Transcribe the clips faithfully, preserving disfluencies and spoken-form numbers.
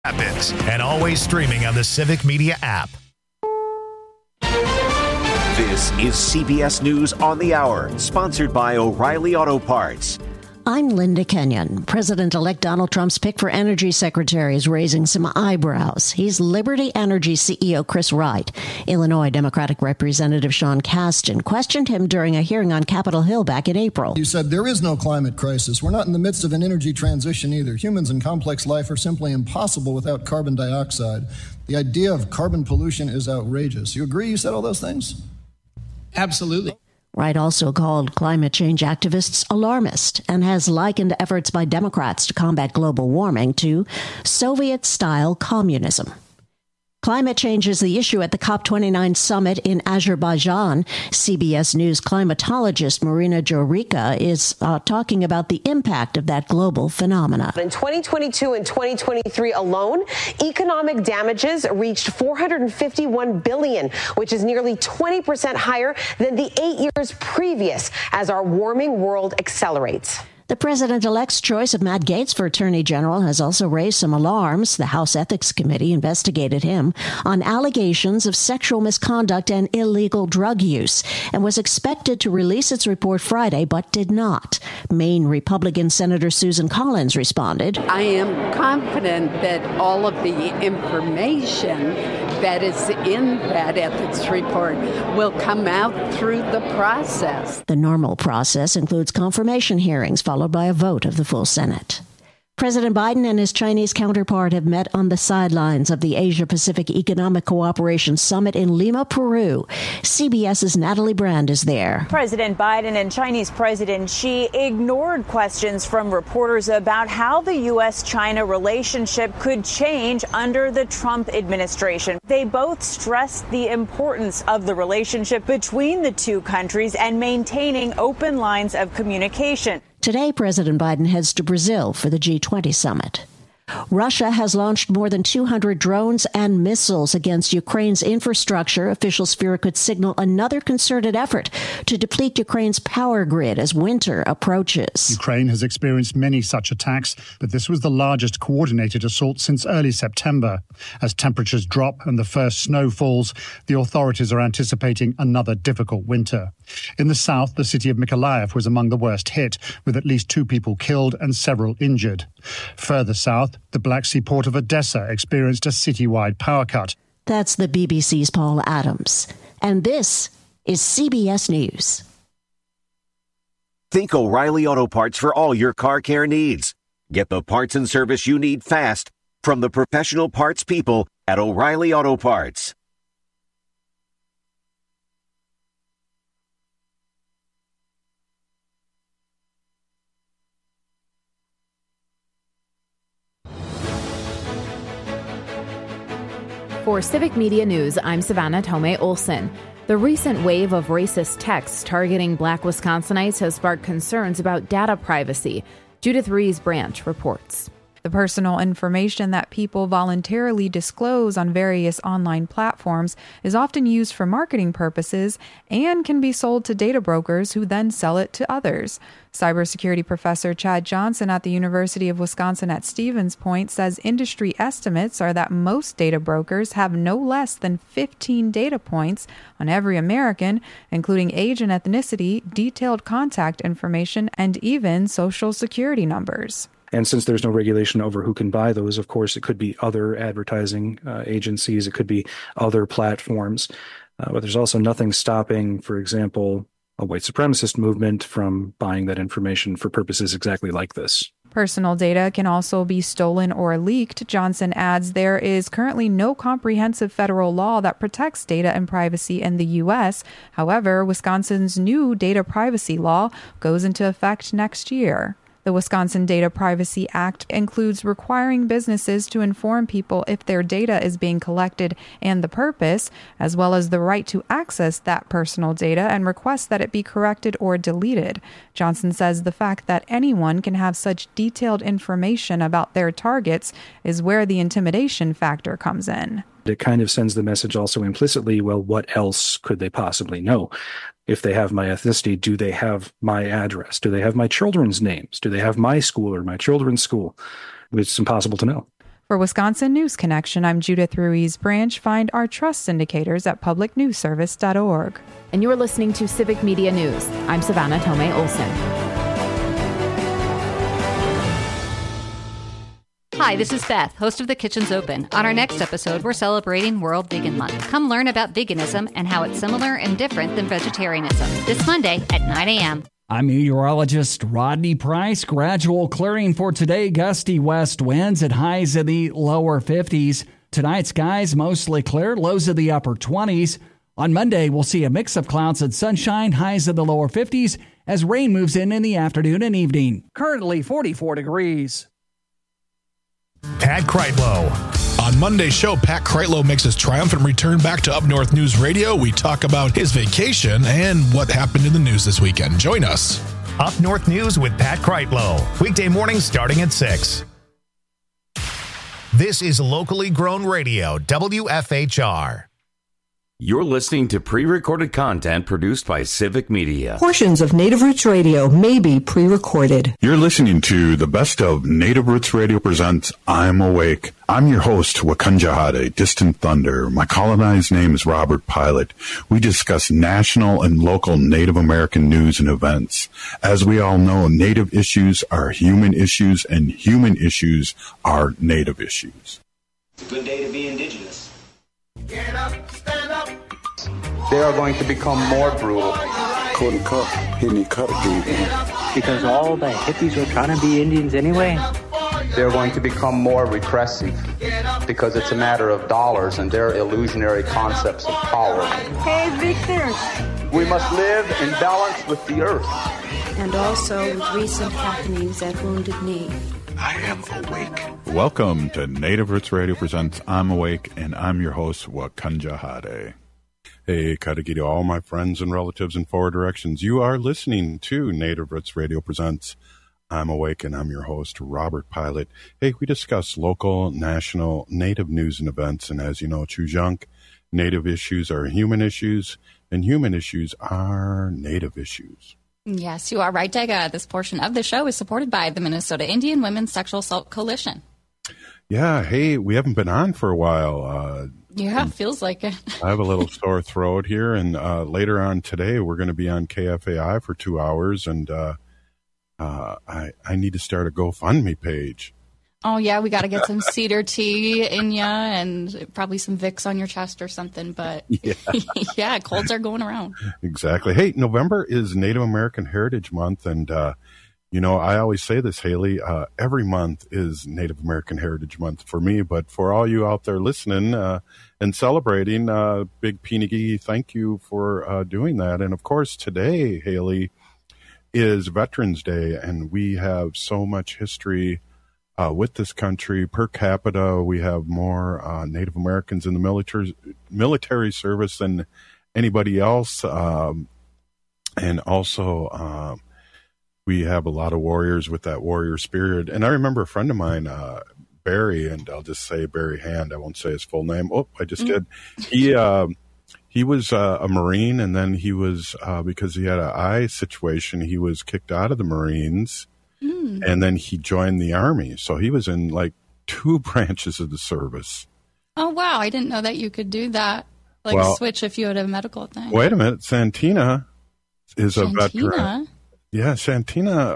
Rapids, and always streaming on the Civic Media app. This is C B S News on the Hour, sponsored by O'Reilly Auto Parts. I'm Linda Kenyon. President-elect Donald Trump's pick for Energy Secretary is raising some eyebrows. He's Liberty Energy C E O Chris Wright. Illinois Democratic Representative Sean Casten questioned him during a hearing on Capitol Hill back in April. You said there is no climate crisis. We're not in the midst of an energy transition either. Humans and complex life are simply impossible without carbon dioxide. The idea of carbon pollution is outrageous. You agree you said all those things? Absolutely. Wright also called climate change activists alarmist and has likened efforts by Democrats to combat global warming to Soviet-style communism. Climate change is the issue at the COP twenty-nine summit in Azerbaijan. C B S News climatologist Marina Jorica is uh, talking about the impact of that global phenomena. In twenty twenty-two and twenty twenty-three alone, economic damages reached four hundred fifty-one billion dollars, which is nearly twenty percent higher than the eight years previous as our warming world accelerates. The president-elect's choice of Matt Gaetz for Attorney General has also raised some alarms. The House Ethics Committee investigated him on allegations of sexual misconduct and illegal drug use and was expected to release its report Friday, but did not. Maine Republican Senator Susan Collins responded. I am confident that all of the information that is in that ethics report will come out through the process. The normal process includes confirmation hearings followed by a vote of the full Senate. President Biden and his Chinese counterpart have met on the sidelines of the Asia-Pacific Economic Cooperation Summit in Lima, Peru. CBS's Natalie Brand is there. President Biden and Chinese President Xi ignored questions from reporters about how the U S China relationship could change under the Trump administration. They both stressed the importance of the relationship between the two countries and maintaining open lines of communication. Today, President Biden heads to Brazil for the G twenty summit. Russia has launched more than two hundred drones and missiles against Ukraine's infrastructure. Officials fear it could signal another concerted effort to deplete Ukraine's power grid as winter approaches. Ukraine has experienced many such attacks, but this was the largest coordinated assault since early September. As temperatures drop and the first snow falls, the authorities are anticipating another difficult winter. In the south, the city of Mykolaiv was among the worst hit, with at least two people killed and several injured. Further south, the Black Sea port of Odessa experienced a citywide power cut. That's the B B C's Paul Adams. And this is C B S News. Think O'Reilly Auto Parts for all your car care needs. Get the parts and service you need fast from the professional parts people at O'Reilly Auto Parts. For Civic Media News, I'm Savannah Tomei Olson. The recent wave of racist texts targeting Black Wisconsinites has sparked concerns about data privacy. Judith Rees-Branch reports. The personal information that people voluntarily disclose on various online platforms is often used for marketing purposes and can be sold to data brokers who then sell it to others. Cybersecurity professor Chad Johnson at the University of Wisconsin at Stevens Point says industry estimates are that most data brokers have no less than fifteen data points on every American, including age and ethnicity, detailed contact information, and even social security numbers. And since there's no regulation over who can buy those, of course, it could be other advertising uh, agencies. It could be other platforms. Uh, but there's also nothing stopping, for example, a white supremacist movement from buying that information for purposes exactly like this. Personal data can also be stolen or leaked. Johnson adds there is currently no comprehensive federal law that protects data and privacy in the U S. However, Wisconsin's new data privacy law goes into effect next year. The Wisconsin Data Privacy Act includes requiring businesses to inform people if their data is being collected and the purpose, as well as the right to access that personal data and request that it be corrected or deleted. Johnson says the fact that anyone can have such detailed information about their targets is where the intimidation factor comes in. It kind of sends the message also implicitly, well, what else could they possibly know? If they have my ethnicity, do they have my address? Do they have my children's names? Do they have my school or my children's school? It's impossible to know. For Wisconsin News Connection, I'm Judith Ruiz Branch. Find our trust indicators at public news service dot org. And you're listening to Civic Media News. I'm Savannah Tomei Olson. Hi, this is Beth, host of The Kitchen's Open. On our next episode, we're celebrating World Vegan Month. Come learn about veganism and how it's similar and different than vegetarianism. This Monday at nine a.m. I'm meteorologist Rodney Price. Gradual clearing for today. Gusty west winds at highs in the lower fifties. Tonight, skies mostly clear, lows of the upper twenties. On Monday, we'll see a mix of clouds and sunshine, highs in the lower fifties, as rain moves in in the afternoon and evening. Currently forty-four degrees. Pat Kreitlow. On Monday's show, Pat Kreitlow makes his triumphant return back to Up North News Radio. We talk about his vacation and what happened in the news this weekend. Join us. Up North News with Pat Kreitlow. Weekday mornings starting at six. This is locally grown radio, W F H R. You're listening to pre-recorded content produced by Civic Media. Portions of Native Roots Radio may be pre-recorded. You're listening to the best of Native Roots Radio presents I'm Awake. I'm your host, Wakunjahade, Distant Thunder. My colonized name is Robert Pilot. We discuss national and local Native American news and events. As we all know, Native issues are human issues, and human issues are Native issues. It's a good day to be indigenous. Get up, stand up. They are going to become more brutal. Couldn't cut, hitting cut again. Because all the hippies were trying to be Indians anyway. They're going to become more repressive because it's a matter of dollars and their illusionary concepts of power. Hey, Victor. We must live in balance with the earth. And also with recent happenings at Wounded Knee. I am awake. Welcome to Native Roots Radio presents I'm Awake, and I'm your host, Wakunjahade. Hey, Katagiri, all my friends and relatives in four directions. You are listening to Native Roots Radio presents I'm Awake, and I'm your host, Robert Pilot. Hey, we discuss local, national, Native news and events, and as you know, Chujunk, Native issues are human issues, and human issues are Native issues. Yes, you are right, Dega. This portion of the show is supported by the Minnesota Indian Women's Sexual Assault Coalition. Yeah, hey, we haven't been on for a while. Uh, yeah, feels like it. I have a little sore throat here, and uh, later on today, we're going to be on K F A I for two hours, and uh, uh, I, I need to start a GoFundMe page. Oh, yeah, we got to get some cedar tea in ya and probably some Vicks on your chest or something. But yeah, yeah colds are going around. Exactly. Hey, November is Native American Heritage Month. And, uh, you know, I always say this, Haley, uh, every month is Native American Heritage Month for me. But for all you out there listening uh, and celebrating, uh, Big Pinigi, thank you for uh, doing that. And, of course, today, Haley, is Veterans Day. And we have so much history Uh, with this country. Per capita, we have more uh, Native Americans in the military military service than anybody else, um, and also uh, we have a lot of warriors with that warrior spirit. And I remember a friend of mine, uh, Barry, and I'll just say Barry Hand. I won't say his full name. Oh, I just did. He uh, he was uh, a Marine, and then he was uh, because he had an eye situation, he was kicked out of the Marines. Mm. And then he joined the Army. So he was in like two branches of the service. Oh, wow. I didn't know that you could do that. Like well, switch if you had a medical thing. Wait a minute. Santina is Santina? a veteran. Yeah, Santina.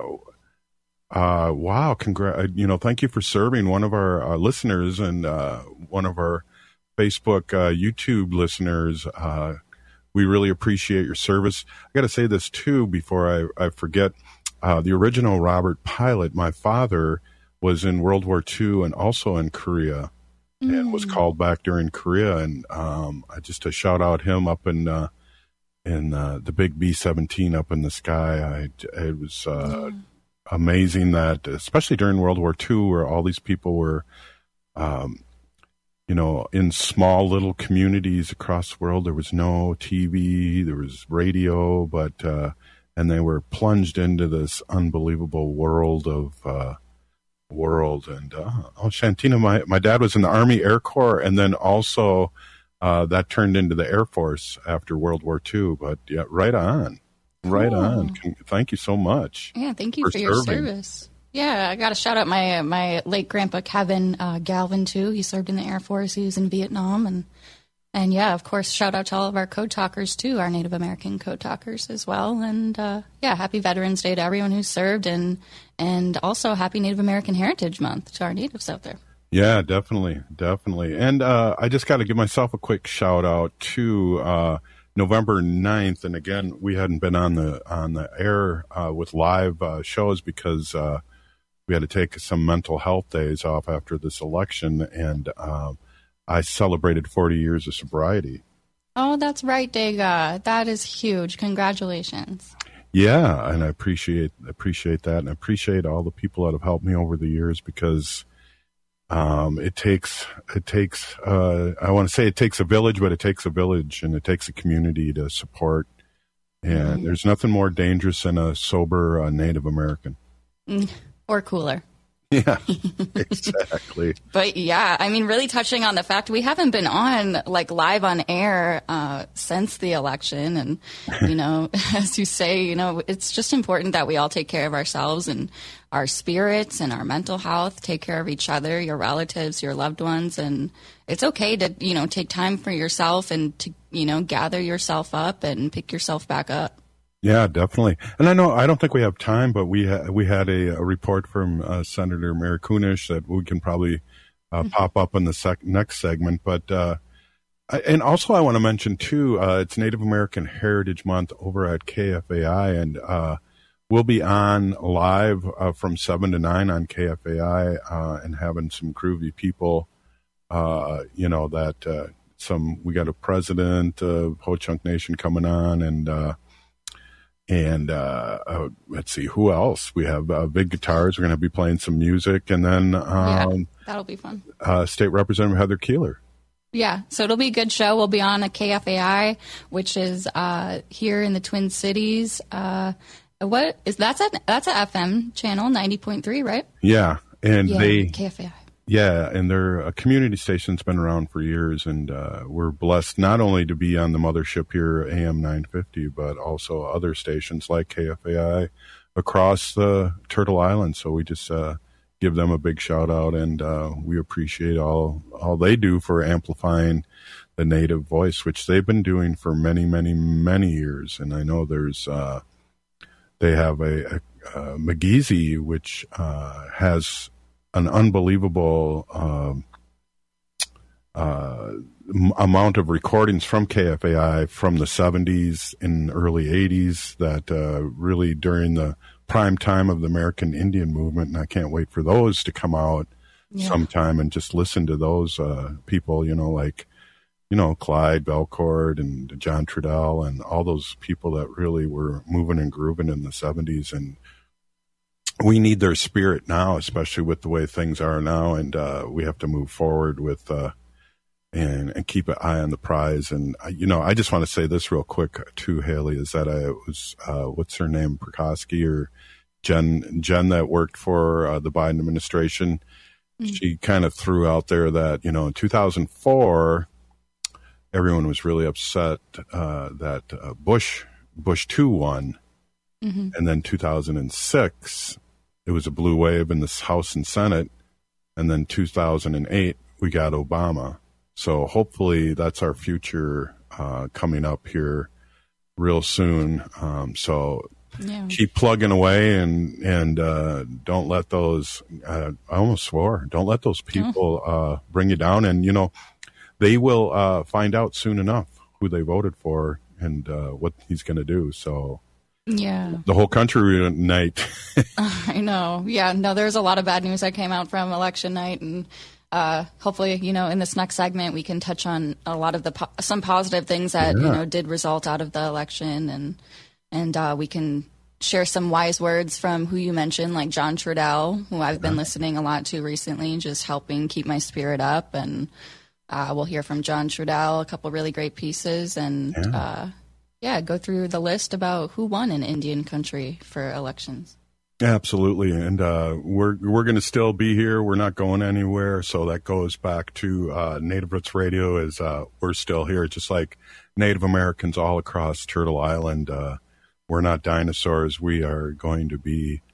Uh, wow. Congra- you know, thank you for serving one of our uh, listeners and uh, one of our Facebook, uh, YouTube listeners. Uh, we really appreciate your service. I got to say this, too, before I, I forget. Uh, the original Robert Pilot, my father, was in World War Two and also in Korea, mm. and was called back during Korea. And um, I just to shout out him up in uh, in uh, the big B seventeen up in the sky. I, it was uh, mm. amazing that, especially during World War Two, where all these people were, um, you know, in small little communities across the world. There was no T V, there was radio, but uh, and they were plunged into this unbelievable world of uh, world. And uh, oh, Shantina, my my dad was in the Army Air Corps, and then also uh, that turned into the Air Force after World War Two. But yeah, right on, right cool. on. Thank you so much. Yeah, thank you for, for your service. Yeah, I got to shout out my my late grandpa Kevin uh, Galvin too. He served in the Air Force. He was in Vietnam, and and yeah, of course, shout out to all of our code talkers too, our Native American code talkers as well. And uh, yeah, happy Veterans Day to everyone who served, and and also happy Native American Heritage Month to our natives out there. Yeah, definitely, definitely. And uh, I just got to give myself a quick shout out to uh, November ninth. And again, we hadn't been on the on the air uh, with live uh, shows because uh, we had to take some mental health days off after this election. And uh, I celebrated forty years of sobriety. Oh, that's right, Dega. That is huge. Congratulations. Yeah, and I appreciate appreciate that, and I appreciate all the people that have helped me over the years, because Um, it takes, it takes, uh, I want to say it takes a village, but it takes a village, and it takes a community to support. And mm-hmm. there's nothing more dangerous than a sober uh, Native American. Mm, or cooler. Yeah, exactly. But yeah, I mean, really touching on the fact we haven't been on like live on air uh, since the election. And, you know, as you say, you know, it's just important that we all take care of ourselves and our spirits and our mental health, take care of each other, your relatives, your loved ones. And it's okay to, you know, take time for yourself and to, you know, gather yourself up and pick yourself back up. Yeah, definitely. And I know, I don't think we have time, but we ha- we had a, a report from uh, Senator Mayor Kunish that we can probably uh, mm-hmm. pop up in the sec- next segment. But uh, I, and also I want to mention too, uh, it's Native American Heritage Month over at K F A I, and uh, we'll be on live uh, from seven to nine on K F A I uh, and having some groovy people. Uh, you know that uh, some we got a president of Ho-Chunk Nation coming on, and. Uh, And uh, uh, let's see, who else? We have uh, big guitars. We're going to be playing some music. And then um, yeah, that'll be fun. Uh, State Representative Heather Keeler. Yeah, so it'll be a good show. We'll be on a K F A I, which is uh, here in the Twin Cities. Uh, what is that's a that's a F M channel, ninety point three, right? Yeah, and yeah, they K F A I. Yeah, and they're a community station that's been around for years, and uh, we're blessed not only to be on the mothership here, A M nine fifty, but also other stations like K F A I across the Turtle Island. So we just uh, give them a big shout out, and uh, we appreciate all all they do for amplifying the Native voice, which they've been doing for many, many, many years. And I know there's uh, they have a, a, a Magisi, which uh, has an unbelievable uh, uh, m- amount of recordings from K F A I from the seventies and early eighties that uh, really during the prime time of the American Indian movement, and I can't wait for those to come out yeah. sometime and just listen to those uh, people, you know, like, you know, Clyde Belcourt and John Trudell and all those people that really were moving and grooving in the seventies. And we need their spirit now, especially with the way things are now, and uh, we have to move forward with uh, and and keep an eye on the prize. And uh, you know, I just want to say this real quick too, Haley, is that I was uh, what's her name, Prikoski or Jen Jen that worked for uh, the Biden administration. Mm-hmm. She kind of threw out there that, you know, in two thousand four, everyone was really upset uh, that uh, Bush Bush two won, mm-hmm. and then two thousand six. It was a blue wave in the House and Senate. And then two thousand eight, we got Obama. So hopefully that's our future uh, coming up here real soon. Um, so yeah. keep plugging away and, and uh, don't let those, uh, I almost swore, don't let those people uh, bring you down. And, you know, they will uh, find out soon enough who they voted for and uh, what he's going to do. So. Yeah. The whole country night. I know. Yeah. No, there's a lot of bad news that came out from election night. And uh, hopefully, you know, in this next segment, we can touch on a lot of the po- some positive things that, yeah. you know, did result out of the election. And and uh, we can share some wise words from who you mentioned, like John Trudell, who I've been yeah. listening a lot to recently, just helping keep my spirit up. And uh, we'll hear from John Trudell, a couple really great pieces. And yeah. Uh, Yeah, go through the list about who won in Indian country for elections. Absolutely, and uh, we're we're going to still be here. We're not going anywhere. So that goes back to uh, Native Roots Radio. Is uh, we're still here, just like Native Americans all across Turtle Island. Uh, we're not dinosaurs. We are going to be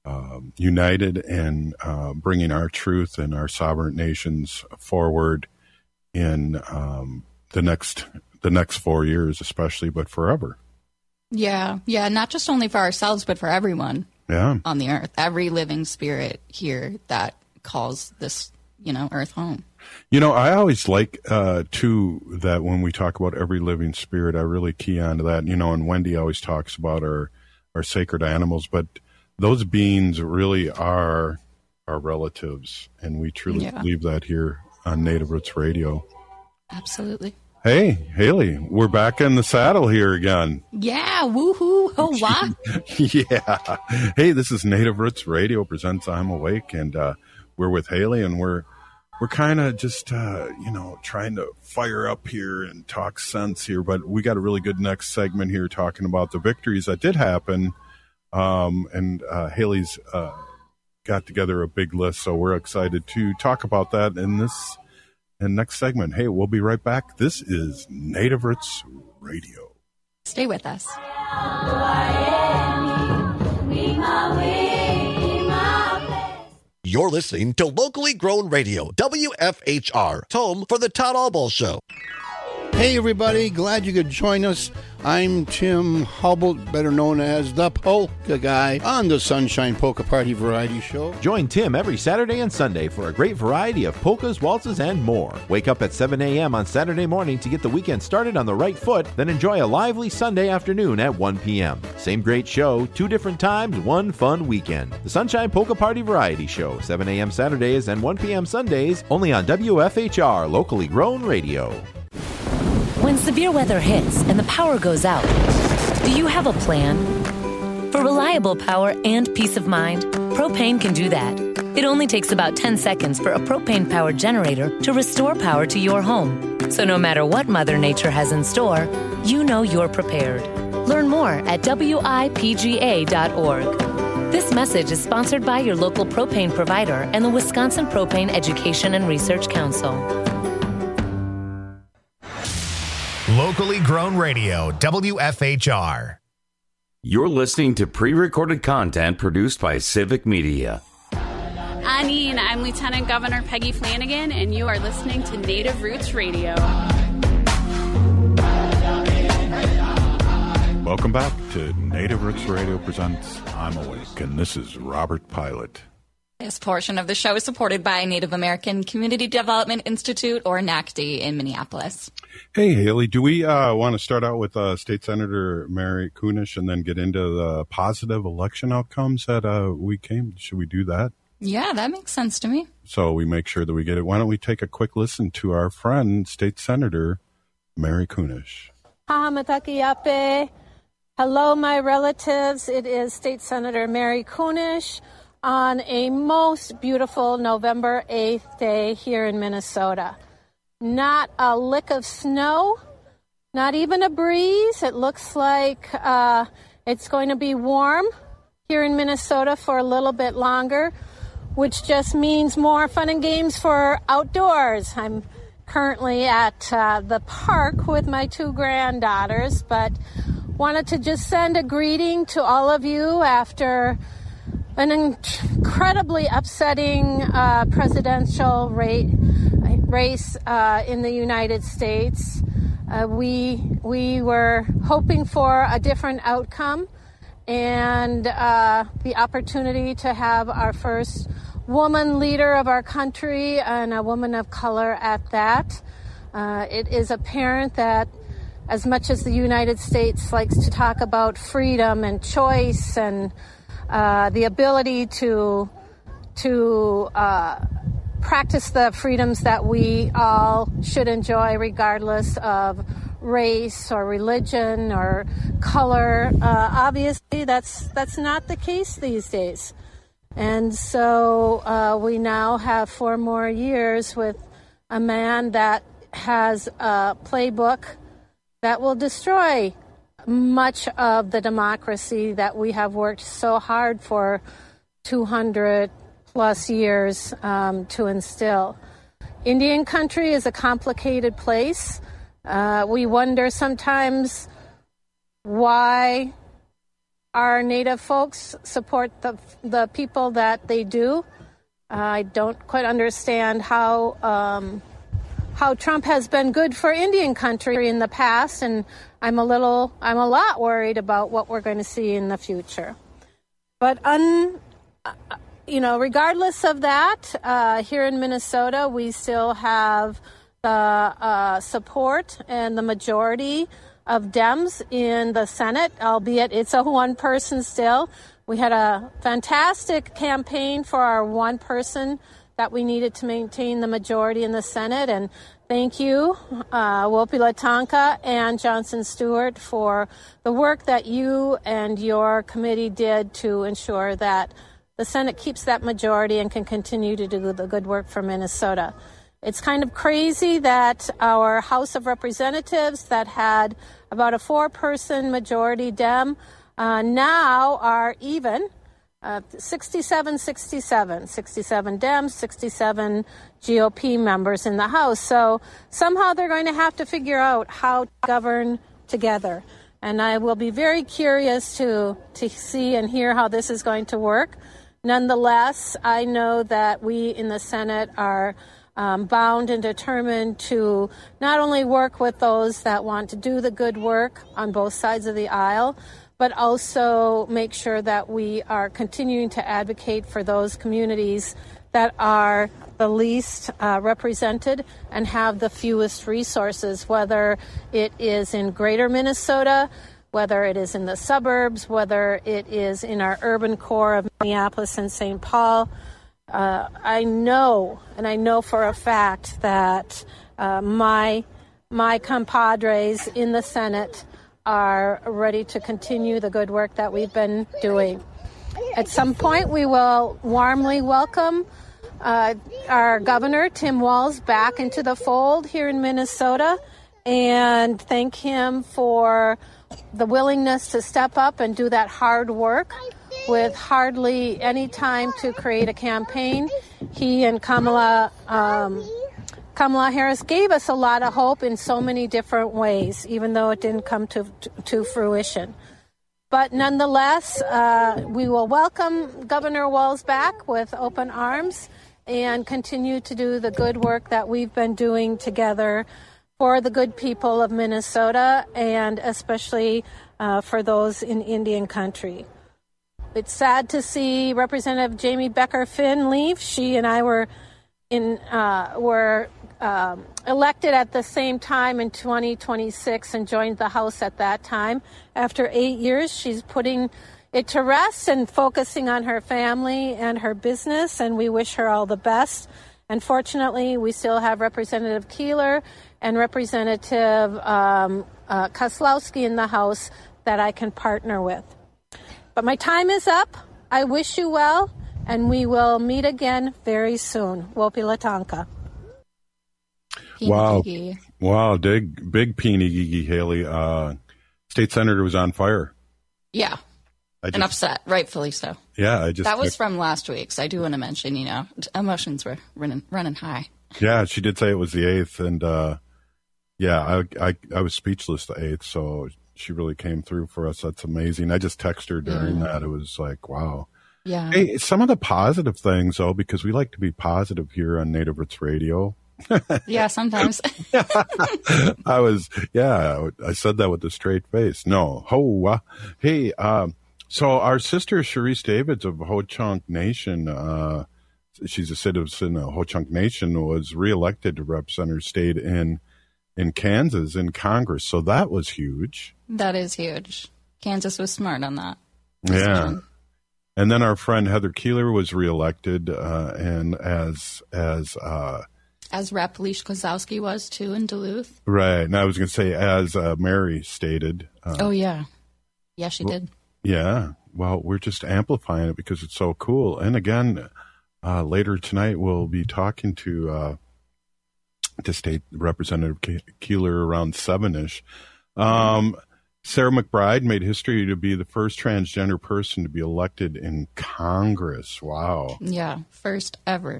um, united in uh, bringing our truth and our sovereign nations forward in um, the next the next four years, especially, but forever. Yeah, yeah, not just only for ourselves, but for everyone yeah. on the earth, every living spirit here that calls this, you know, earth home. You know, I always like, uh, too, that when we talk about every living spirit, I really key on to that. You know, and Wendy always talks about our, our sacred animals, but those beings really are our relatives, and we truly Yeah. believe that here on Native Roots Radio. Absolutely. Hey, Haley, we're back in the saddle here again. Yeah, woohoo, oh, wow. Yeah. Hey, this is Native Roots Radio presents I'm Awake, and uh, we're with Haley, and we're we're kind of just, uh, you know, trying to fire up here and talk sense here, but we got a really good next segment here talking about the victories that did happen, um, and uh, Haley's uh, got together a big list, so we're excited to talk about that in this and next segment. Hey, we'll be right back. This is Native Roots Radio. Stay with us. You're listening to Locally Grown Radio, W F H R, home for the Todd Alball Show. Hey, everybody. Glad you could join us. I'm Tim Hubble, better known as the Polka Guy, on the Sunshine Polka Party Variety Show. Join Tim every Saturday and Sunday for a great variety of polkas, waltzes, and more. Wake up at seven a.m. on Saturday morning to get the weekend started on the right foot, then enjoy a lively Sunday afternoon at one p.m. Same great show, two different times, one fun weekend. The Sunshine Polka Party Variety Show, seven a.m. Saturdays and one p.m. Sundays, only on W F H R, Locally Grown Radio. When severe weather hits and the power goes out, do you have a plan? For reliable power and peace of mind, Propane can do that. It only takes about ten seconds for a propane-powered generator to restore power to your home. So no matter what Mother Nature has in store, you know you're prepared. Learn more at W I P G A dot org. This message is sponsored by your local propane provider and the Wisconsin Propane Education and Research Council. Locally Grown Radio, W F H R. You're listening to pre-recorded content produced by Civic Media. Anine, I'm Lieutenant Governor Peggy Flanagan, and you are listening to Native Roots Radio. Welcome back to Native Roots Radio presents I'm Awake, and this is Robert Pilot. This portion of the show is supported by Native American Community Development Institute, or N A C D, in Minneapolis. Hey, Haley, do we uh, want to start out with uh, State Senator Mary Kunesh and then get into the positive election outcomes that uh, we came? Should we do that? Yeah, that makes sense to me. So we make sure that we get it. Why don't we take a quick listen to our friend, State Senator Mary Kunesh. Hahamatakiyapé. Hello, my relatives. It is State Senator Mary Kunesh on a most beautiful November eighth day here in Minnesota. Not a lick of snow, not even a breeze. It looks like uh, it's going to be warm here in Minnesota for a little bit longer, which just means more fun and games for outdoors. I'm currently at uh, the park with my two granddaughters, but wanted to just send a greeting to all of you after an incredibly upsetting uh, presidential rate, race uh, in the United States. Uh, we we were hoping for a different outcome and uh, the opportunity to have our first woman leader of our country, and a woman of color at that. Uh, it is apparent that as much as the United States likes to talk about freedom and choice and Uh, the ability to to uh, practice the freedoms that we all should enjoy, regardless of race or religion or color. Uh, obviously, that's that's not the case these days, and so uh, we now have four more years with a man that has a playbook that will destroy much of the democracy that we have worked so hard for two hundred plus years um, to instill. Indian country is a complicated place. Uh, we wonder sometimes why our Native folks support the the people that they do. Uh, I don't quite understand how um, how Trump has been good for Indian country in the past, and I'm a little, I'm a lot worried about what we're going to see in the future. But un, you know, regardless of that, uh, here in Minnesota, we still have the uh, support and the majority of Dems in the Senate, albeit it's a one person still. We had a fantastic campaign for our one person that we needed to maintain the majority in the Senate. And thank you, uh, Wopila Tonka and Johnson Stewart, for the work that you and your committee did to ensure that the Senate keeps that majority and can continue to do the good work for Minnesota. It's kind of crazy that our House of Representatives that had about a four-person majority Dem uh, now are even, uh, sixty-seven sixty-seven, sixty-seven Dems, sixty-seven G O P members in the House. So somehow they're going to have to figure out how to govern together. And I will be very curious to, to see and hear how this is going to work. Nonetheless, I know that we in the Senate are Um, bound and determined to not only work with those that want to do the good work on both sides of the aisle, but also make sure that we are continuing to advocate for those communities that are the least uh, represented and have the fewest resources, whether it is in greater Minnesota, whether it is in the suburbs, whether it is in our urban core of Minneapolis and Saint Paul. Uh, I know, and I know for a fact that uh, my my compadres in the Senate are ready to continue the good work that we've been doing. At some point, we will warmly welcome uh, our governor, Tim Walz, back into the fold here in Minnesota and thank him for the willingness to step up and do that hard work. With hardly any time to create a campaign, he and Kamala um, Kamala Harris gave us a lot of hope in so many different ways, even though it didn't come to to fruition. But nonetheless, uh, we will welcome Governor Walz back with open arms and continue to do the good work that we've been doing together for the good people of Minnesota, and especially uh, for those in Indian country. It's sad to see Representative Jamie Becker Finn leave. She and I were in uh, were um, elected at the same time in twenty twenty-six and joined the House at that time. After eight years, she's putting it to rest and focusing on her family and her business, and we wish her all the best. Unfortunately, we still have Representative Keeler and Representative um, uh, Kozlowski in the House that I can partner with. But my time is up. I wish you well, and we will meet again very soon. Wopila Tonka. Wow. Wow, big, big Peeny Gigi Haley. Uh, state senator was on fire. Yeah. I just, and upset, rightfully so. Yeah, I just. That was from last week, so I do want to mention, you know, emotions were running, running high. Yeah, she did say it was the eighth, and uh, yeah, I, I, I was speechless the eighth, so she really came through for us. That's amazing. I just texted her during yeah. that. It was like, wow. Yeah. Hey, some of the positive things, though, because we like to be positive here on Native Roots Radio. Yeah, sometimes. I was, yeah, I said that with a straight face. No. Ho, uh, hey, um, so our sister Sharice Davids of Ho-Chunk Nation, uh, she's a citizen of Ho-Chunk Nation, was reelected to represent her state in in Kansas in Congress. So that was huge. That is huge. Kansas was smart on that. Yeah. And then our friend Heather Keeler was reelected, uh, and as, as, uh, as Rep Leash Kozlowski was too in Duluth. Right. And I was going to say, as uh, Mary stated. Uh, oh, yeah. Yeah, she well, did. Yeah. Well, we're just amplifying it because it's so cool. And again, uh, later tonight, we'll be talking to, uh, to State Representative Keeler around seven-ish. Um, Sarah McBride made history to be the first transgender person to be elected in Congress. Wow. Yeah, first ever,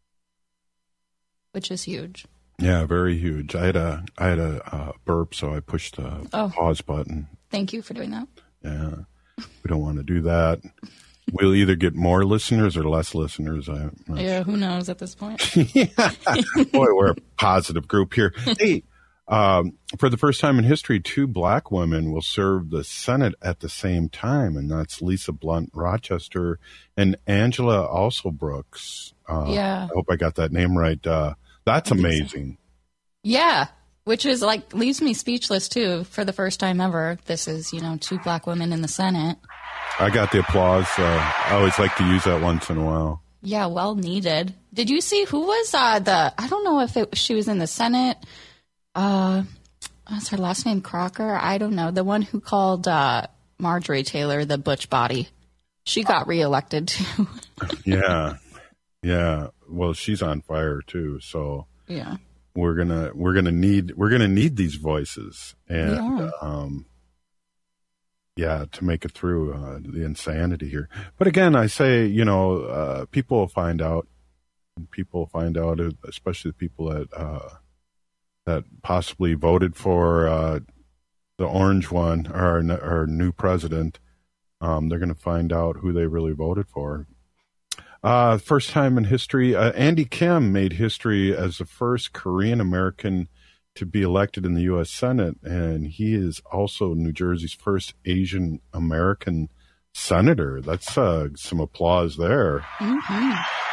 which is huge. Yeah, very huge. I had a I had a uh, burp, so I pushed the oh. pause button. Thank you for doing that. Yeah. We don't want to do that. We'll either get more listeners or less listeners. I, yeah, who knows at this point? Yeah. Boy, we're a positive group here. Hey, um, for the first time in history, two black women will serve the Senate at the same time, and that's Lisa Blunt Rochester and Angela Alsobrooks. Uh, yeah. I hope I got that name right. Uh, that's amazing. So. Yeah, which is like leaves me speechless, too. For the first time ever, this is, you know, two black women in the Senate. I got the applause. Uh, I always like to use that once in a while. Yeah, well needed. Did you see who was uh, the, I don't know if it, she was in the Senate. Uh, what's her last name? Crocker? I don't know. The one who called uh, Marjorie Taylor the butch body. She got reelected too. Yeah. Yeah. Well, she's on fire too. So yeah, we're going to, we're going to need, we're going to need these voices. And, yeah. um, Yeah, to make it through uh, the insanity here. But again, I say, you know, uh, people will find out. People will find out, especially the people that uh, that possibly voted for uh, the orange one, our, our new president. Um, they're going to find out who they really voted for. Uh, first time in history, uh, Andy Kim made history as the first Korean American to be elected in the U S Senate, and he is also New Jersey's first Asian American senator. That's uh, some applause there. Mm-hmm.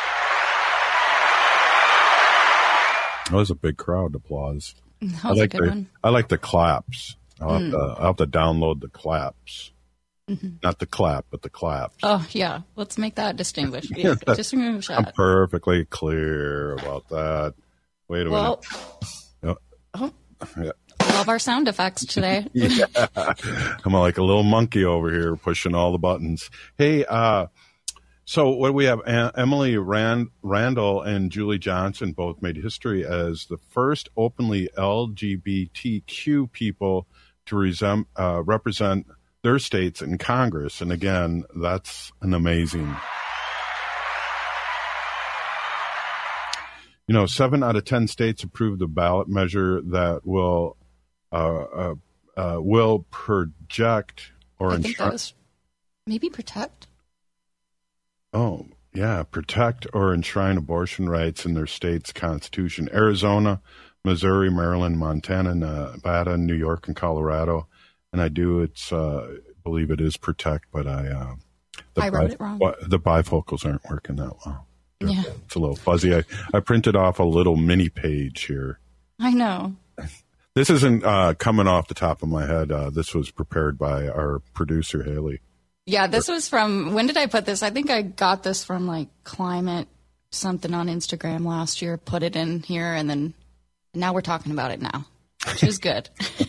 That was a big crowd applause. That was I like a good the one. I like the claps. I'll, Mm. have, to, I'll have to download the claps, Mm-hmm. not the clap, but the claps. Oh yeah, let's make that distinguish. Yeah, that- Distinguish I'm that. perfectly clear about that. Wait a Well, minute. oh, Yeah. love our sound effects today. Yeah. I'm like a little monkey over here pushing all the buttons. Hey, uh, so what do we have? A- Emily Rand- Randall and Julie Johnson both made history as the first openly L G B T Q people to resem- uh, represent their states in Congress. And again, that's an amazing. You know, seven out of ten states approved the ballot measure that will uh, uh, uh, will project or I think ensure. that was maybe protect. Oh, yeah, protect or enshrine abortion rights in their state's constitution. Arizona, Missouri, Maryland, Montana, Nevada, New York, and Colorado. And I do, it's, uh, believe it is protect, but I, uh, the I wrote it wrong. The bifocals aren't working that well. Yeah, It's a little fuzzy. I, I printed off a little mini page here. I know. This isn't uh, coming off the top of my head. Uh, this was prepared by our producer, Haley. Yeah, this was from, when did I put this? I think I got this from like Climate something on Instagram last year, put it in here, and then now we're talking about it now, which is good.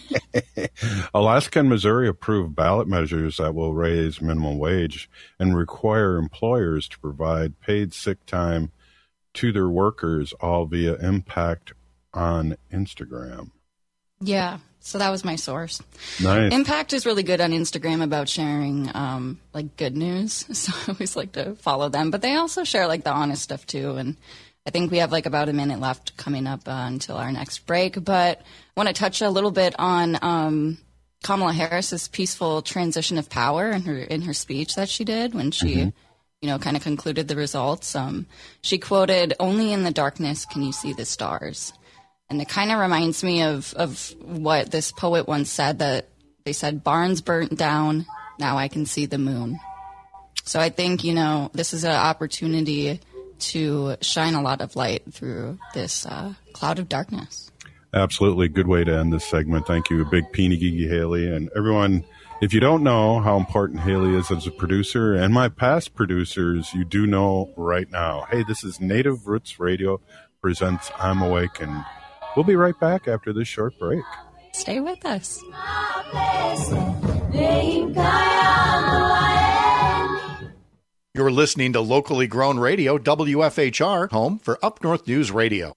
Alaska and Missouri approved ballot measures that will raise minimum wage and require employers to provide paid sick time to their workers, all via Impact on Instagram. Yeah, so that was my source. Nice. Impact is really good on Instagram about sharing um, like good news, so I always like to follow them. But they also share like the honest stuff too. And I think we have like about a minute left coming up uh, until our next break. But I want to touch a little bit on um, Kamala Harris's peaceful transition of power in her in her speech that she did when she, mm-hmm. you know, kind of concluded the results. Um, she quoted, "Only in the darkness can you see the stars." And it kind of reminds me of, of what this poet once said, that they said, "Barns burnt down, now I can see the moon." So I think, you know, this is an opportunity to shine a lot of light through this uh, cloud of darkness. Absolutely. Good way to end this segment. Thank you. A big peeny gigi Haley. And everyone, if you don't know how important Haley is as a producer and my past producers, you do know right now. Hey, this is Native Roots Radio presents I'm Awake, and we'll be right back after this short break. Stay with us. You're listening to locally grown radio, W F H R, home for Up North News Radio.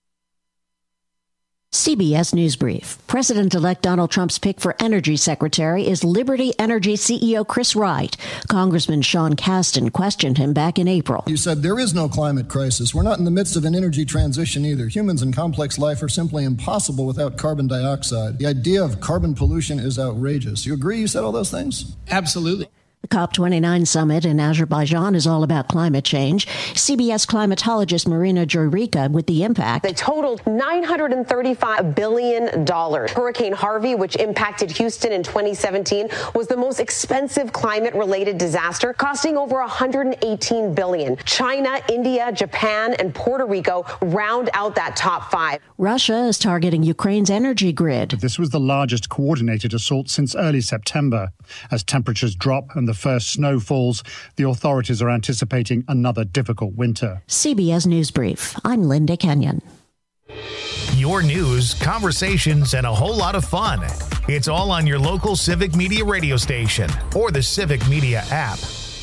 C B S News Brief. President-elect Donald Trump's pick for Energy Secretary is Liberty Energy C E O Chris Wright. Congressman Sean Casten questioned him back in April. You said there is no climate crisis. We're not in the midst of an energy transition either. Humans and complex life are simply impossible without carbon dioxide. The idea of carbon pollution is outrageous. You agree you said all those things? Absolutely. The COP twenty-nine summit in Azerbaijan is all about climate change. C B S climatologist Marina Jurica with the impact. They totaled nine hundred thirty-five billion dollars. Hurricane Harvey, which impacted Houston in twenty seventeen, was the most expensive climate-related disaster, costing over one hundred eighteen billion dollars. China, India, Japan, and Puerto Rico round out that top five. Russia is targeting Ukraine's energy grid. This was the largest coordinated assault since early September. As temperatures drop and the first snow falls, the authorities are anticipating another difficult winter. C B S News Brief. I'm Linda Kenyon. Your news, conversations, and a whole lot of fun. It's all on your local Civic Media radio station or the Civic Media app.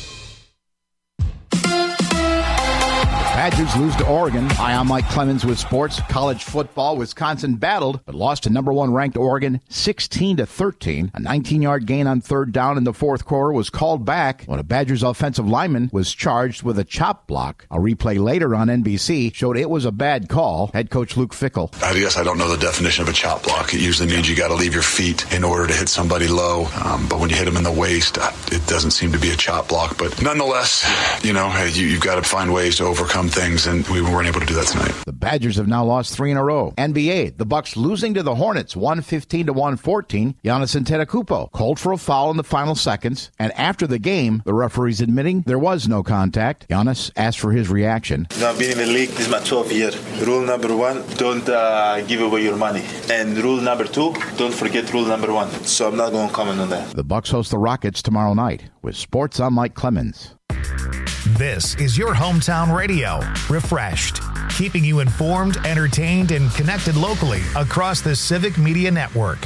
Badgers lose to Oregon. Hi, I'm Mike Clemens with sports. College football, Wisconsin battled, but lost to number one ranked Oregon sixteen to thirteen. A nineteen-yard gain on third down in the fourth quarter was called back when a Badgers offensive lineman was charged with a chop block. A replay later on N B C showed it was a bad call. Head coach Luke Fickell. I guess I don't know the definition of a chop block. It usually means you got to leave your feet in order to hit somebody low. Um, but when you hit them in the waist, it doesn't seem to be a chop block. But nonetheless, you know, you, you've got to find ways to overcome things, and we weren't able to do that tonight. The Badgers have now lost three in a row. N B A, the Bucks losing to the Hornets one fifteen to one fourteen. Giannis Antetokounmpo called for a foul in the final seconds, and after the game, the referees admitting there was no contact. Giannis asked for his reaction. You know, I've been in the league, this is my twelfth year. Rule number one, don't uh, give away your money. And rule number two, don't forget rule number one. So I'm not going to comment on that. The Bucks host the Rockets tomorrow night. With sports, I'm Mike Clemens. This is your hometown radio, refreshed, keeping you informed, entertained, and connected locally across the Civic Media Network.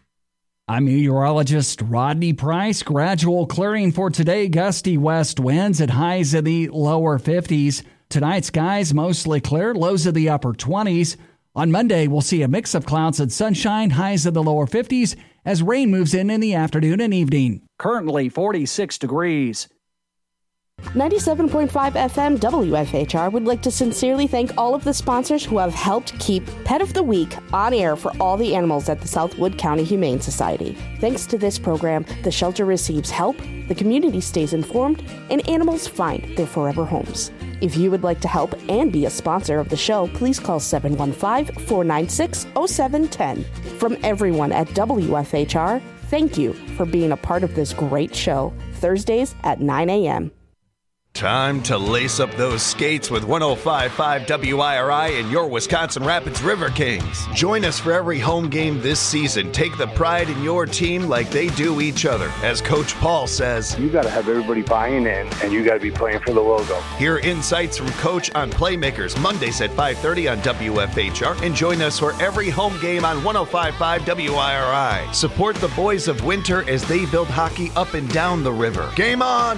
I'm meteorologist Rodney Price. Gradual clearing for today. Gusty west winds at highs in the lower fifties. Tonight, skies mostly clear, lows in the upper twenties. On Monday, we'll see a mix of clouds and sunshine, highs in the lower fifties, as rain moves in in the afternoon and evening. Currently forty-six degrees. ninety-seven point five F M W F H R would like to sincerely thank all of the sponsors who have helped keep Pet of the Week on air for all the animals at the Southwood County Humane Society. Thanks to this program, the shelter receives help, the community stays informed, and animals find their forever homes. If you would like to help and be a sponsor of the show, please call seven one five, four nine six, zero seven one zero. From everyone at W F H R, thank you for being a part of this great show. Thursdays at nine a.m. Time to lace up those skates with one oh five point five W I R I and your Wisconsin Rapids River Kings. Join us for every home game this season. Take the pride in your team like they do each other. As Coach Paul says, you got to have everybody buying in, and you got to be playing for the logo. Hear insights from Coach on Playmakers Mondays at five thirty on W F H R, and join us for every home game on one oh five point five W I R I. Support the boys of Winter as they build hockey up and down the river. Game on!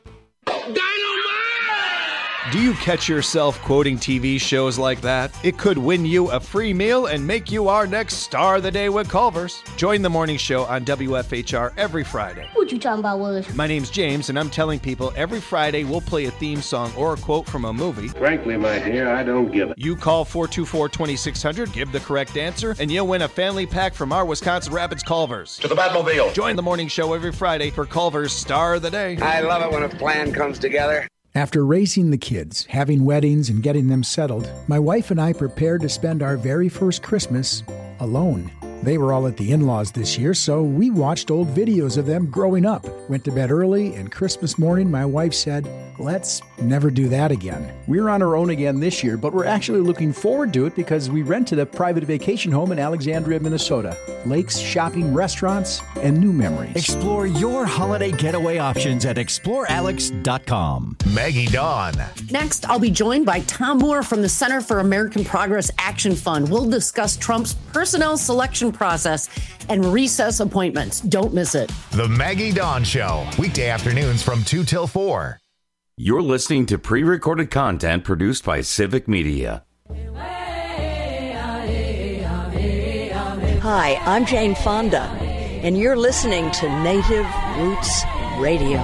Do you catch yourself quoting T V shows like that? It could win you a free meal and make you our next star of the day with Culver's. Join the morning show on W F H R every Friday. What you talking about, Willis? My name's James, and I'm telling people every Friday we'll play a theme song or a quote from a movie. Frankly, my dear, I don't give it. You call four two four, two six zero zero, give the correct answer, and you'll win a family pack from our Wisconsin Rapids Culver's. To the Batmobile. Join the morning show every Friday for Culver's Star of the Day. I love it when a plan comes together. After raising the kids, having weddings, and getting them settled, my wife and I prepared to spend our very first Christmas alone. They were all at the in-laws this year, so we watched old videos of them growing up, went to bed early, and Christmas morning my wife said, let's never do that again. We're on our own again this year, but we're actually looking forward to it because we rented a private vacation home in Alexandria, Minnesota. Lakes, shopping, restaurants, and new memories. Explore your holiday getaway options at explore alex dot com. Maggie Dawn. Next, I'll be joined by Tom Moore from the Center for American Progress Action Fund. We'll discuss Trump's personnel selection process and recess appointments. Don't miss it. The Maggie Dawn Show, weekday afternoons from two till four. You're listening to pre-recorded content produced by Civic Media. Hi, I'm Jane Fonda, and you're listening to Native Roots Radio.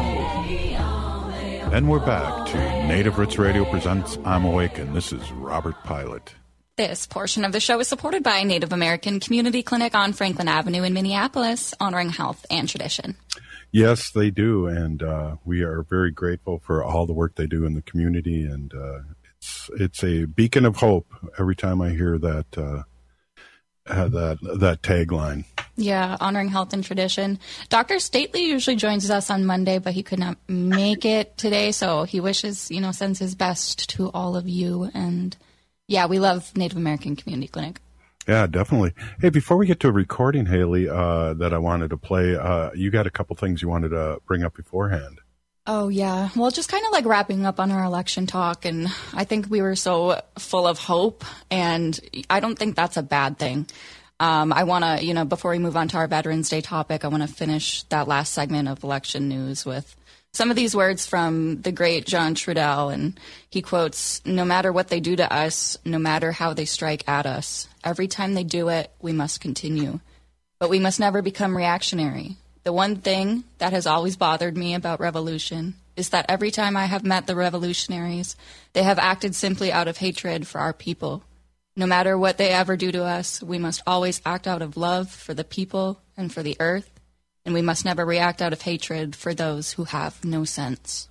And we're back to Native Roots Radio presents I'm Awake, and this is Robert Pilot. This portion of the show is supported by Native American Community Clinic on Franklin Avenue in Minneapolis, honoring health and tradition. Yes, they do, and uh, we are very grateful for all the work they do in the community, and uh, it's it's a beacon of hope every time I hear that uh, that that tagline. Yeah, honoring health and tradition. Doctor Stately usually joins us on Monday, but he could not make it today, so he wishes, you know, sends his best to all of you, and yeah, we love Native American Community Clinic. Yeah, definitely. Hey, before we get to a recording, Haley, uh, that I wanted to play, uh, you got a couple things you wanted to bring up beforehand. Oh, yeah. Well, just kind of like wrapping up on our election talk, and I think we were so full of hope, and I don't think that's a bad thing. Um, I want to, you know, before we move on to our Veterans Day topic, I want to finish that last segment of election news with some of these words from the great John Trudell, and he quotes, "No matter what they do to us, no matter how they strike at us, every time they do it, we must continue. But we must never become reactionary. The one thing that has always bothered me about revolution is that every time I have met the revolutionaries, they have acted simply out of hatred for our people. No matter what they ever do to us, we must always act out of love for the people and for the earth. And we must never react out of hatred for those who have no sense."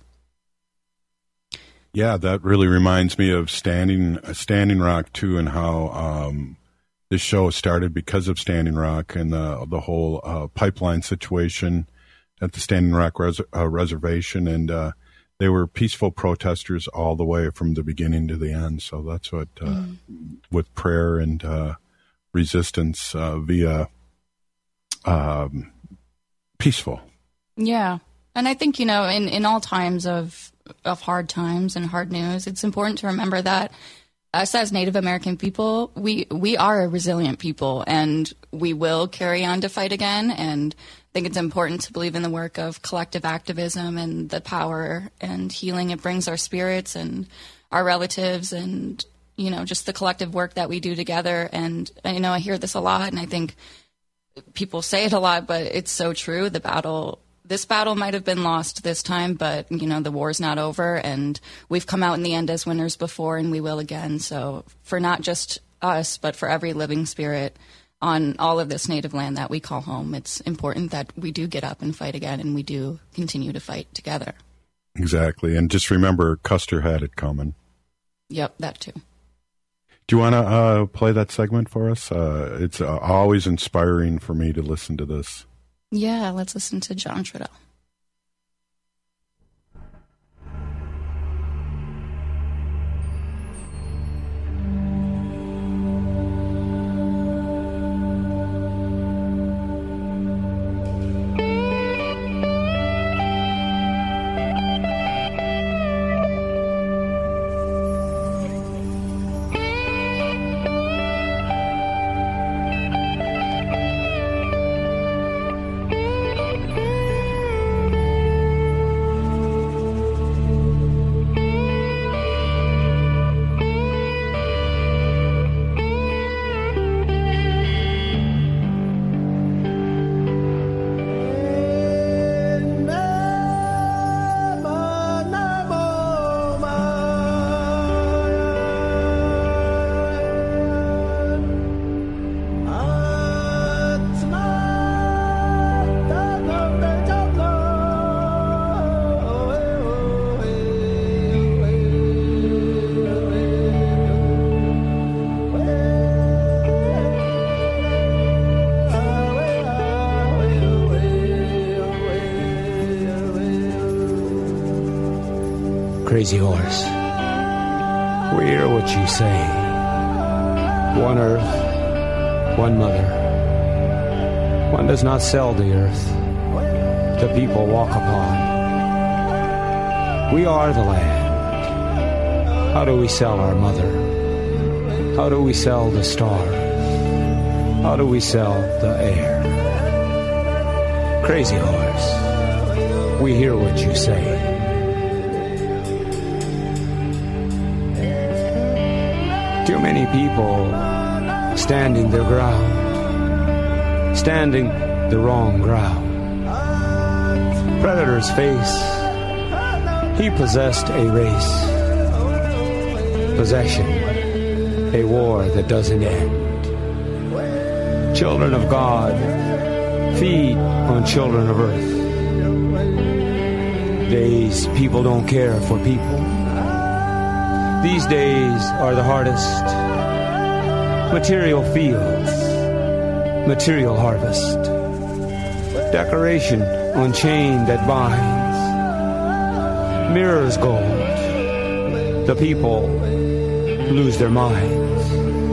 Yeah, that really reminds me of Standing Standing Rock, too, and how um, this show started because of Standing Rock and the, the whole uh, pipeline situation at the Standing Rock res- uh, Reservation. And uh, they were peaceful protesters all the way from the beginning to the end. So that's what, uh, mm. with prayer and uh, resistance uh, via... Um, peaceful. Yeah. And I think, you know, in, in all times of of hard times and hard news, it's important to remember that us as Native American people, we, we are a resilient people, and we will carry on to fight again. And I think it's important to believe in the work of collective activism and the power and healing it brings our spirits and our relatives, and, you know, just the collective work that we do together. And, you know, I hear this a lot, and I think people say it a lot, but it's so true. The battle, this battle might have been lost this time, but, you know, the war's not over, and we've come out in the end as winners before, and we will again. So for not just us, but for every living spirit on all of this native land that we call home, it's important that we do get up and fight again, and we do continue to fight together. Exactly. And just remember, Custer had it coming. Yep, that too. Do you want to uh, play that segment for us? Uh, it's uh, always inspiring for me to listen to this. Yeah, let's listen to John Trudell. Crazy horse, we hear what you say. One earth, one mother. One does not sell the earth the people walk upon. We are the land. How do we sell our mother? How do we sell the stars? How do we sell the air? Crazy horse, we hear what you say. Too many people standing their ground, standing the wrong ground. Predator's face, he possessed a race. Possession a war that doesn't end. Children of God, feed on children of earth. Days people don't care for people. These days are the hardest. Material fields, material harvest. Decoration on chain that binds. Mirrors gold. The people lose their minds.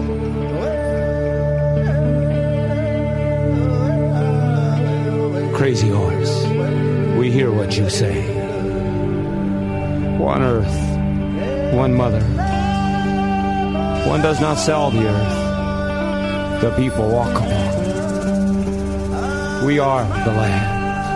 Crazy horse, we hear what you say. One earth, one mother. One does not sell the earth. The people walk upon. We are the land.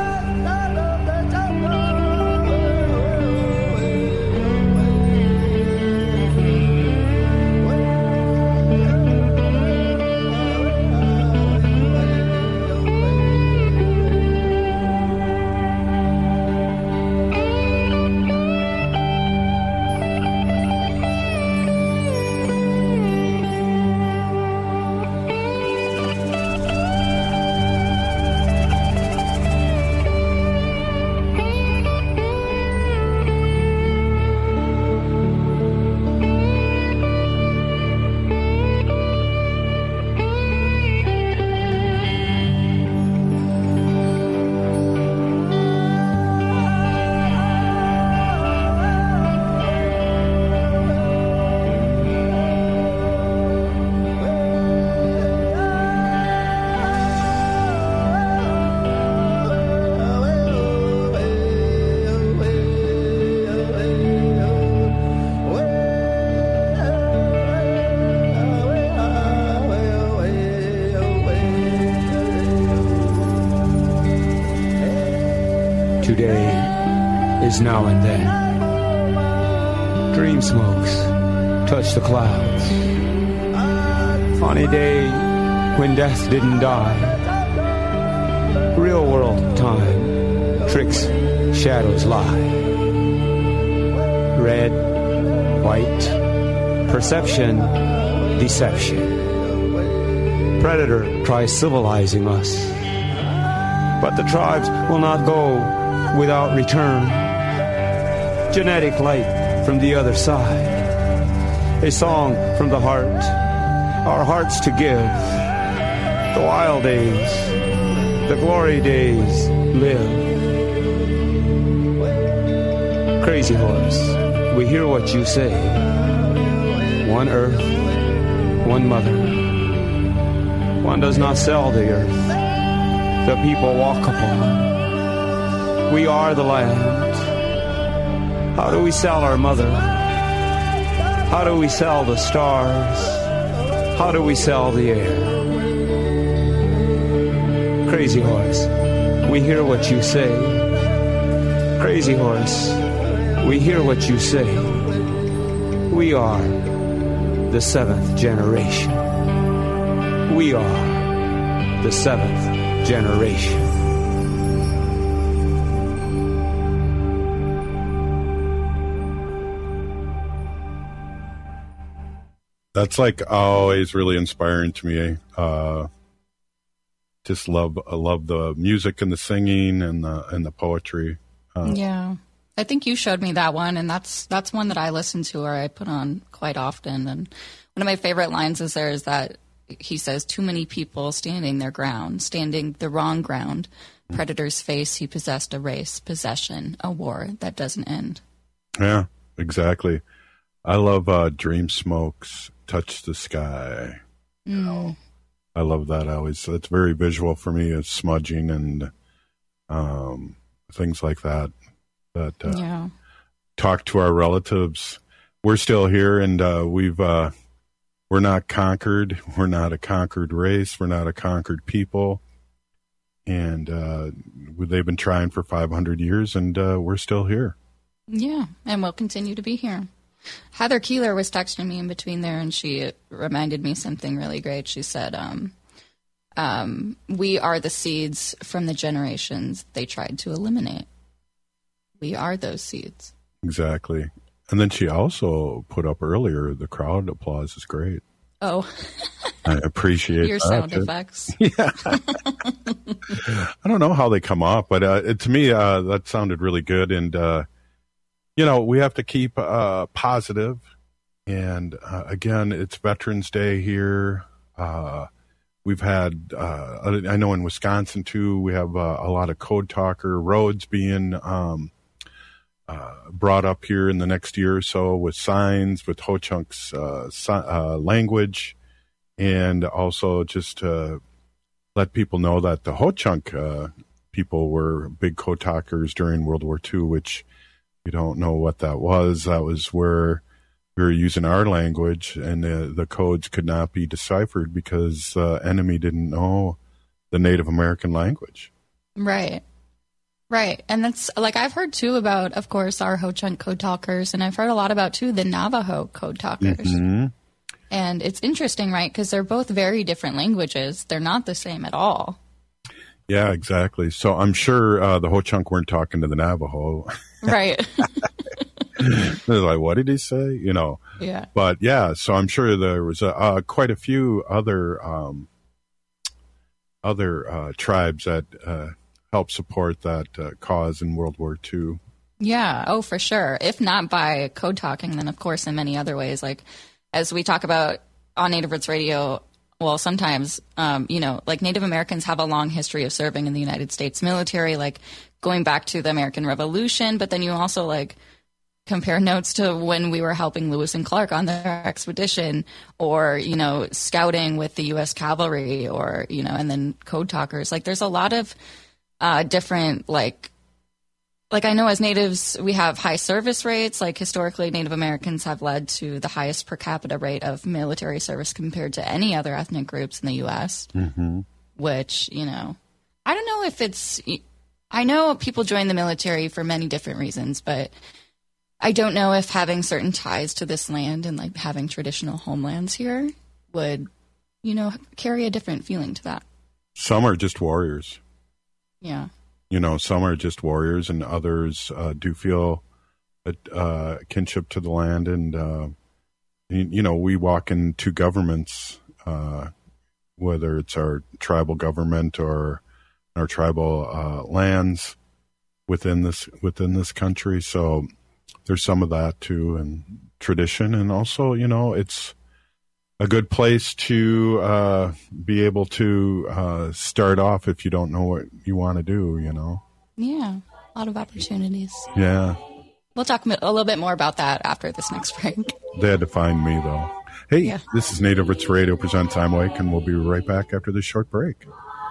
Today is now and then. Dream smokes touch the clouds. On a day when death didn't die. Real world time, tricks, shadows lie. Red, white, perception, deception. Predator tries civilizing us. But the tribes will not go without return. Genetic light from the other side. A song from the heart, our hearts to give. The wild days, the glory days live. Crazy horse, we hear what you say. One earth, one mother. One does not sell the earth. The people walk upon. We are the land. How do we sell our mother? How do we sell the stars? How do we sell the air? Crazy horse, we hear what you say. Crazy horse, we hear what you say. We are the seventh generation. We are the seventh generation. That's like always really inspiring to me. Uh, just love, I love the music and the singing and the and the poetry. Uh, yeah, I think you showed me that one, and that's that's one that I listen to or I put on quite often. And one of my favorite lines is there is that he says, "Too many people standing their ground, standing the wrong ground. Predators face. He possessed a race, possession, a war that doesn't end." Yeah, exactly. I love uh, Dream Smokes, Touch the Sky. Mm. You know, I love that. I always, it's very visual for me. It's smudging and um, things like that. That uh, yeah. Talk to our relatives. We're still here, and uh, we've uh, we're not conquered. We're not a conquered race. We're not a conquered people. And uh, they've been trying for five hundred years, and uh, we're still here. Yeah, and we'll continue to be here. Heather Keeler was texting me in between there, and she reminded me something really great. She said, um, um, we are the seeds from the generations they tried to eliminate. We are those seeds. Exactly. And then she also put up earlier, the crowd applause is great. Oh. I appreciate your that. sound effects. Yeah. I don't know how they come up, but uh, it, to me, uh, that sounded really good. And, uh, you know, we have to keep uh, positive. And, uh, again, it's Veterans Day here. Uh, we've had, uh, I know in Wisconsin, too, we have uh, a lot of code talker roads being um, uh, brought up here in the next year or so with signs, with Ho-Chunk's uh, si- uh, language. And also just to let people know that the Ho-Chunk uh, people were big code talkers during World War Two, which you don't know what that was. That was where we were using our language, and the, the codes could not be deciphered because the enemy didn't know the Native American language. Right. Right. And that's like I've heard too about, of course, our Ho-Chunk code talkers, and I've heard a lot about too the Navajo code talkers. Mm-hmm. And it's interesting, right? Because they're both very different languages. They're not the same at all. Yeah, exactly. So I'm sure uh, the Ho-Chunk weren't talking to the Navajo. Right. They're like, what did he say? You know. Yeah. But yeah, so I'm sure there was a, uh, quite a few other um, other uh, tribes that uh, helped support that uh, cause in World War Two. Yeah. Oh, for sure. If not by code talking, then of course in many other ways, like. As we talk about on Native Roots Radio, well, sometimes, um, you know, like Native Americans have a long history of serving in the United States military, like going back to the American Revolution. But then you also like compare notes to when we were helping Lewis and Clark on their expedition, or, you know, scouting with the U S Cavalry, or, you know, and then code talkers. Like there's a lot of uh, different like. Like I know as natives, we have high service rates. Like historically, Native Americans have led to the highest per capita rate of military service compared to any other ethnic groups in the U S, mm-hmm. which, you know, I don't know if it's, I know people join the military for many different reasons, but I don't know if having certain ties to this land and like having traditional homelands here would, you know, carry a different feeling to that. Some are just warriors. Yeah. You know, some are just warriors, and others uh, do feel a uh, kinship to the land. And, uh, you, you know, we walk into governments, uh, whether it's our tribal government or our tribal uh, lands within this within this country. So there's some of that, too, and tradition. And also, you know, it's a good place to uh, be able to uh, start off if you don't know what you want to do, you know? Yeah, a lot of opportunities. Yeah. We'll talk a little bit more about that after this next break. They had to find me, though. Hey, yeah. This is Native Roots Radio presents I'm Wake, and we'll be right back after this short break.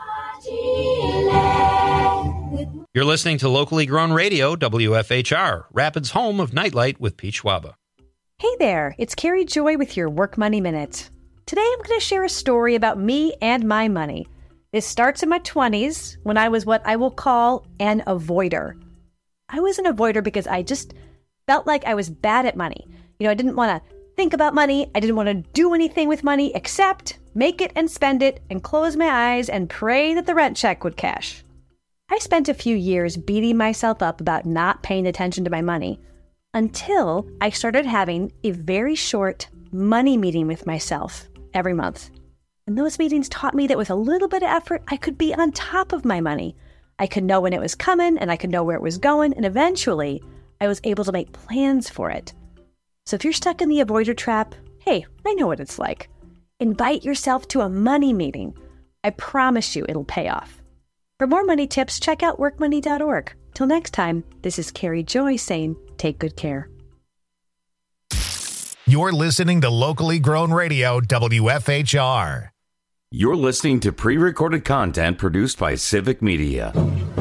You're listening to locally grown radio, W F H R, Rapids' home of Nightlight with Pete Schwaba. Hey there, it's Carrie Joy with your Work Money Minute. Today I'm going to share a story about me and my money. This starts in my twenties when I was what I will call an avoider. I was an avoider because I just felt like I was bad at money. You know, I didn't want to think about money. I didn't want to do anything with money except make it and spend it and close my eyes and pray that the rent check would cash. I spent a few years beating myself up about not paying attention to my money, until I started having a very short money meeting with myself every month. And those meetings taught me that with a little bit of effort, I could be on top of my money. I could know when it was coming, and I could know where it was going, and eventually I was able to make plans for it. So if you're stuck in the avoider trap, hey, I know what it's like. Invite yourself to a money meeting. I promise you it'll pay off. For more money tips, check out work money dot org. Till next time, this is Carrie Joy saying, take good care. You're listening to locally grown radio, W F H R. You're listening to pre-recorded content produced by Civic Media.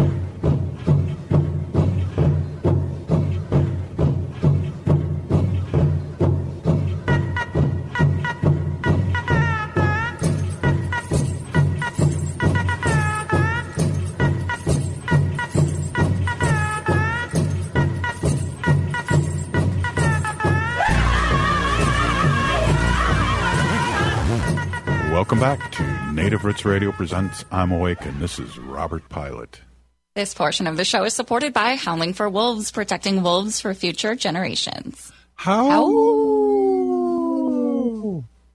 Welcome back to Native Roots Radio presents I'm Awake, and this is Robert Pilot. This portion of the show is supported by Howling for Wolves, protecting wolves for future generations. How?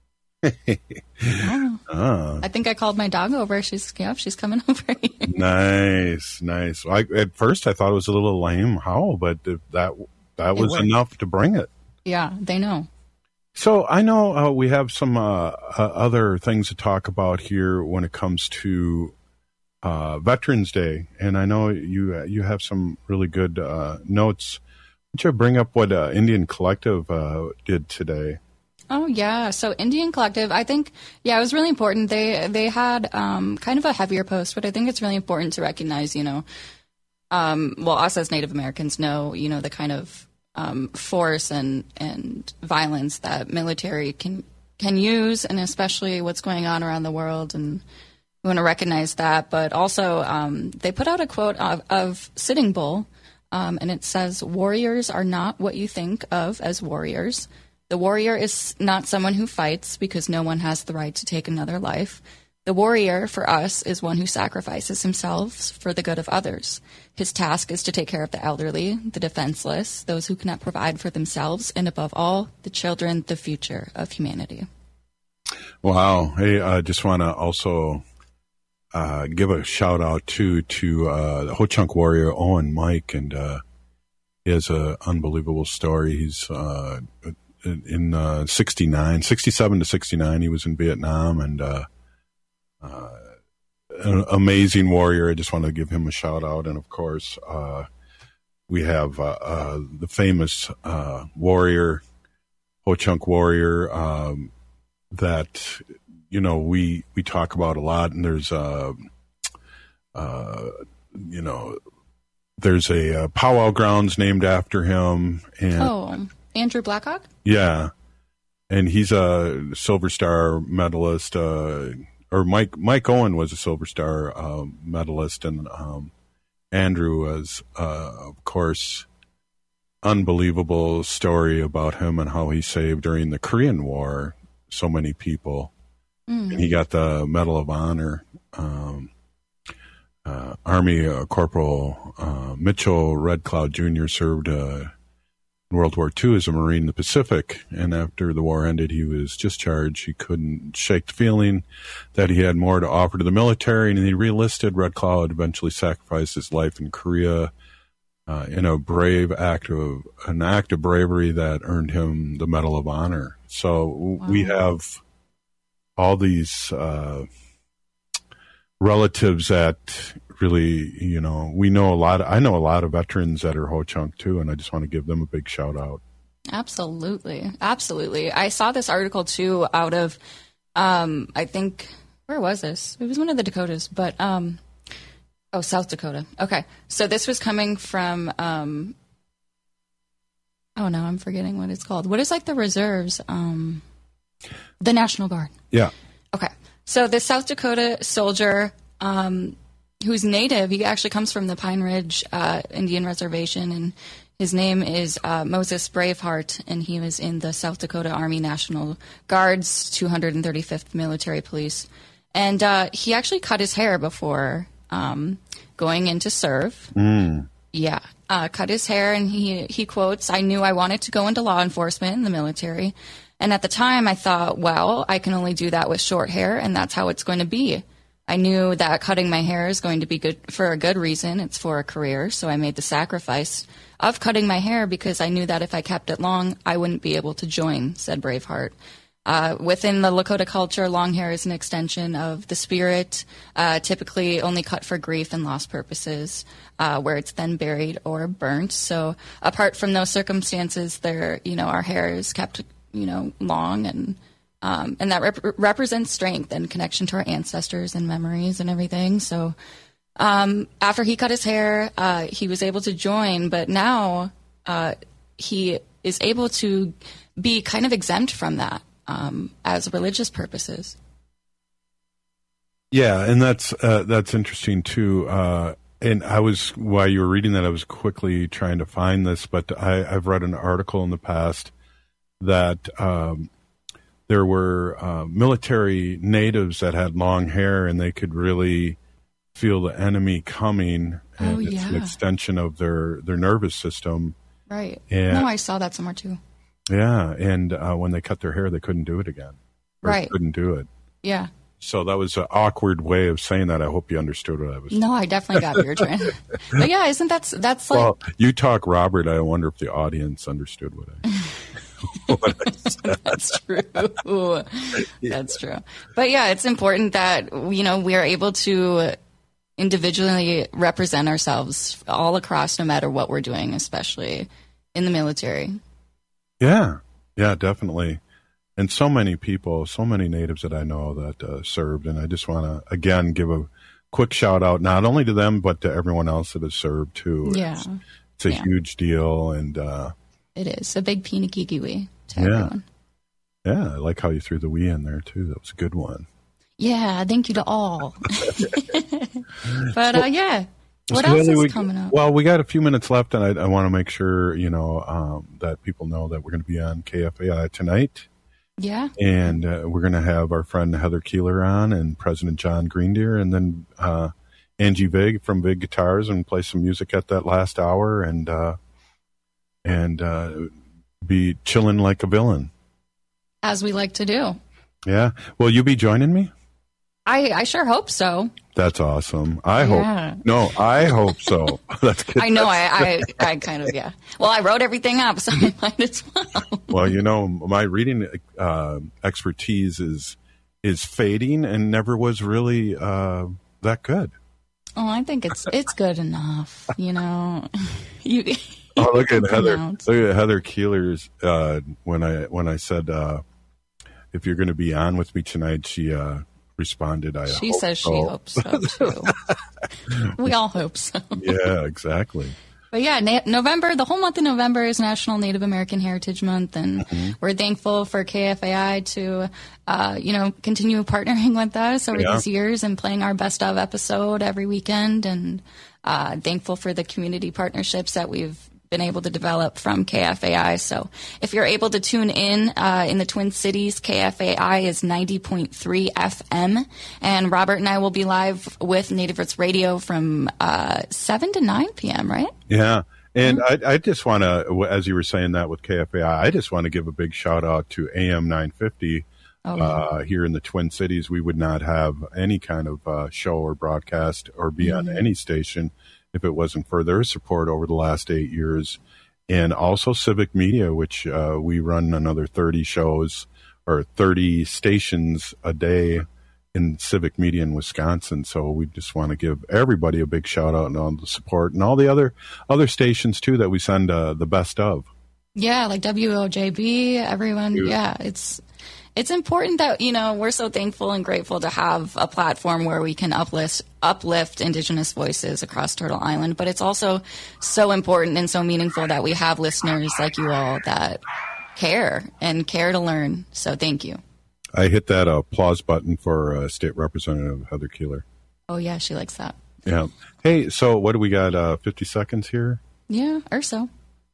Oh. Oh. I think I called my dog over. She's yeah, she's coming over. Nice, nice. I, at first, I thought it was a little lame howl, but that that was enough to bring it. Yeah, they know. So I know uh, we have some uh, uh, other things to talk about here when it comes to uh, Veterans Day, and I know you you have some really good uh, notes. Why don't you bring up what uh, Indian Collective uh, did today? Oh yeah, so Indian Collective, I think, yeah, it was really important. They they had um, kind of a heavier post, but I think it's really important to recognize, you know, um, well, us as Native Americans know, you know, the kind of um, force and and violence that military can can use, and especially what's going on around the world, and we want to recognize that. But also, um, they put out a quote of, of Sitting Bull, um, and it says, "Warriors are not what you think of as warriors. The warrior is not someone who fights because no one has the right to take another life. The warrior, for us, is one who sacrifices himself for the good of others. His task is to take care of the elderly, the defenseless, those who cannot provide for themselves, and above all, the children, the future of humanity." Wow. Hey, I just want to also uh, give a shout out to, to uh, the Ho-Chunk warrior, Owen Mike, and uh, he has an unbelievable story. He's uh, in uh, sixty-nine, sixty-seven to sixty-nine, he was in Vietnam, and uh, uh, an amazing warrior. I just want to give him a shout out. And of course, uh, we have uh, uh, the famous uh, warrior, Ho-Chunk warrior, um, that, you know, we, we talk about a lot. And there's, uh, uh, you know, there's a uh, powwow grounds named after him. And Oh, Andrew Blackhawk? yeah, and he's a Silver Star medalist. Uh, or Mike Mike Owen was a Silver Star uh, medalist, and um, Andrew was, uh, of course, unbelievable story about him and how he saved during the Korean War so many people, mm. and he got the Medal of Honor. Um, uh, Army uh, Corporal uh, Mitchell Red Cloud Junior served Uh, World War Two as a Marine in the Pacific, and after the war ended, he was discharged. He couldn't shake the feeling that he had more to offer to the military, and he re-enlisted. Red Cloud eventually sacrificed his life in Korea uh, in a brave act of an act of bravery that earned him the Medal of Honor. So wow. we have all these uh, relatives that really, you know, we know a lot. Of, I know a lot of veterans that are Ho-Chunk too, and I just want to give them a big shout out. Absolutely, absolutely. I saw this article too out of, um, I think, where was this? It was one of the Dakotas, but um, oh, South Dakota. Okay, so this was coming from, um, oh no, I'm forgetting what it's called. What is like the reserves? Um, the National Guard. Yeah. Okay, so this South Dakota soldier. Um, who's native. He actually comes from the Pine Ridge uh, Indian Reservation, and his name is uh, Moses Braveheart, and he was in the South Dakota Army National Guard's two hundred thirty-fifth Military Police. And uh, he actually cut his hair before um, going in to serve. Mm. Yeah, uh, cut his hair, and he, he quotes, "I knew I wanted to go into law enforcement in the military. And at the time, I thought, well, I can only do that with short hair, and that's how it's going to be. I knew that cutting my hair is going to be good for a good reason. It's for a career. So I made the sacrifice of cutting my hair because I knew that if I kept it long, I wouldn't be able to join," said Braveheart. Uh, within the Lakota culture, long hair is an extension of the spirit, uh, typically only cut for grief and loss purposes, uh, where it's then buried or burnt. So apart from those circumstances, there, you know, our hair is kept, you know, long, and Um, and that rep- represents strength and connection to our ancestors and memories and everything. So um, after he cut his hair, uh, he was able to join, but now uh, he is able to be kind of exempt from that um, as religious purposes. Yeah, and that's uh, that's interesting too. Uh, and I was, while you were reading that, I was quickly trying to find this, but I, I've read an article in the past that um, there were uh, military natives that had long hair, and they could really feel the enemy coming. And oh, it's yeah. an extension of their, their nervous system. Right. And, no, I saw that somewhere too. Yeah, and uh, when they cut their hair, they couldn't do it again. or right. couldn't do it. Yeah. So that was an awkward way of saying that. I hope you understood what I was. No, I definitely got what you're trying. But yeah, isn't that that's like? Well, you talk, Robert. I wonder if the audience understood what I. what I said. That's true. That's true. But yeah, it's important that you know we are able to individually represent ourselves all across, no matter what we're doing, especially in the military. Yeah, yeah, definitely. And so many people, so many natives that I know that uh, served. And I just want to, again, give a quick shout out, not only to them, but to everyone else that has served too. Yeah. It's, it's a yeah. huge deal. And uh, it is a big pinakikiwi to yeah. everyone. Yeah. I like how you threw the we in there too. That was a good one. Yeah. Thank you to all. But uh, yeah. What So else is we, coming up? Well, we got a few minutes left, and I, I want to make sure, you know, um, that people know that we're going to be on K F A I tonight. Yeah. And uh, we're going to have our friend Heather Keeler on and President John Greendeer, and then uh, Angie Vig from Vig Guitars, and play some music at that last hour, and uh, and uh, be chilling like a villain. As we like to do. Yeah. Will you be joining me? I, I sure hope so. That's awesome. I Yeah. hope. No, I hope so. That's good. I know. I, I, I kind of, yeah. Well, I wrote everything up, so I might as well. Well, you know, my reading uh, expertise is is fading and never was really uh, that good. Oh, I think it's it's good enough. You know, you. Oh, look at Heather! pronounce. Look at Heather Keeler's. Uh, when I when I said uh, if you're going to be on with me tonight, she uh, responded. I She hope says so. she hopes so too. We all hope so. Yeah, exactly. But yeah, Na- November, the whole month of November is National Native American Heritage Month, and Mm-hmm. we're thankful for K F A I to, uh, you know, continue partnering with us over Yeah. these years and playing our best of episode every weekend, and uh, thankful for the community partnerships that we've been able to develop from K F A I. So if you're able to tune in uh, in the Twin Cities, K F A I is ninety point three F M, and Robert and I will be live with Native Roots Radio from uh, seven to nine p.m., right? Yeah. And I, I just want to, as you were saying that with K F A I, I just want to give a big shout out to A M nine fifty Oh, uh, here in the Twin Cities. We would not have any kind of uh, show or broadcast or be on Mhm. any station if it wasn't for their support over the last eight years. And also Civic Media, which uh, we run another thirty shows or thirty stations a day in Civic Media in Wisconsin. So we just want to give everybody a big shout out and all the support, and all the other other stations too that we send uh, the best of. Yeah, like W O J B, everyone. Yeah, it's it's important that, you know, we're so thankful and grateful to have a platform where we can uplift uplift Indigenous voices across Turtle Island. But it's also so important and so meaningful that we have listeners like you all that care and care to learn. So thank you. I hit that applause button for uh, State Representative Heather Keeler. Oh, yeah, she likes that. Yeah. Hey, so what do we got? Uh, fifty seconds here? Yeah, or so.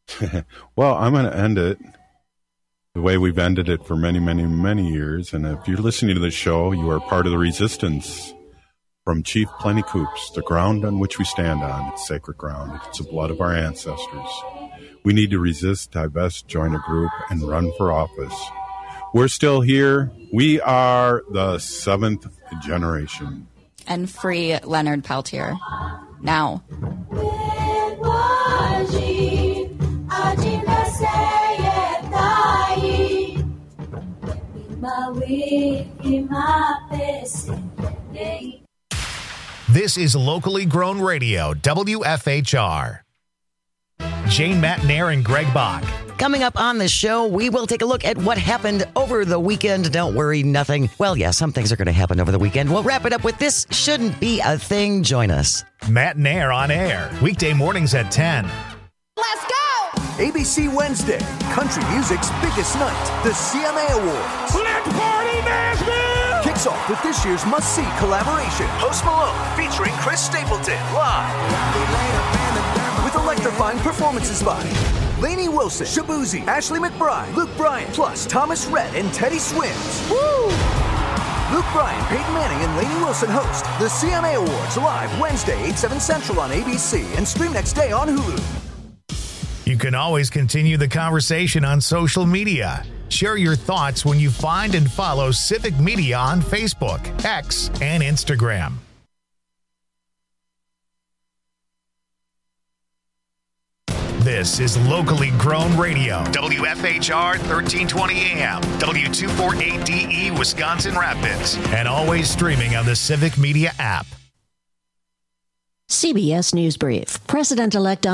Well, I'm going to end it the way we've ended it for many, many, many years. And if you're listening to the show, you are part of the resistance. From Chief Plenty Coops, the ground on which we stand on, it's sacred ground. It's the blood of our ancestors. We need to resist, divest, join a group, and run for office. We're still here. We are the seventh generation. And free Leonard Peltier. Now. This is locally grown radio, W F H R. Jane Matnair and Greg Bach. Coming up on the show, we will take a look at what happened over the weekend. Don't worry, nothing. Well, yeah, some things are going to happen over the weekend. We'll wrap it up with This Shouldn't Be a Thing. Join us. Matnair on air, weekday mornings at ten. Let's go! A B C Wednesday, country music's biggest night, the C M A Awards. Let's party, Nashville! Kicks off with this year's must-see collaboration, Post Malone featuring Chris Stapleton live. With electrifying performances by Lainey Wilson, Shabuzi, Ashley McBride, Luke Bryan, plus Thomas Rhett and Teddy Swims. Woo! Luke Bryan, Peyton Manning, and Lainey Wilson host the C M A Awards live Wednesday, eight, seven Central on A B C and stream next day on Hulu. You can always continue the conversation on social media. Share your thoughts when you find and follow Civic Media on Facebook, X, and Instagram. This is locally grown radio. W F H R thirteen twenty A M, W two forty-eight D E, Wisconsin Rapids, and always streaming on the Civic Media app. C B S News Brief. President-elect